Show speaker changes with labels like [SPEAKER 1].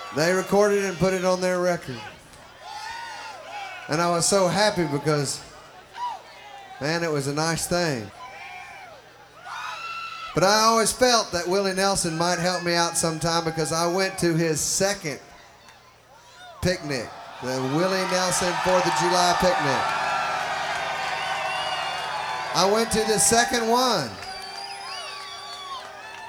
[SPEAKER 1] They recorded it and put it on their record. And I was so happy because, man, it was a nice thing. But I always felt that Willie Nelson might help me out sometime because I went to his second picnic, the Willie Nelson 4th of July picnic. I went to the second one.